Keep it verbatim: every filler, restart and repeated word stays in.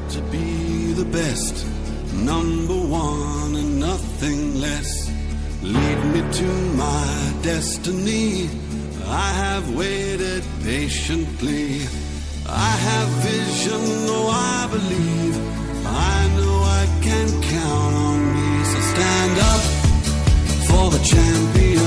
to be the best, number one and nothing less. Lead me to my destiny. I have waited patiently. I have vision, oh I believe. I know I can count on me. So stand up for the champion.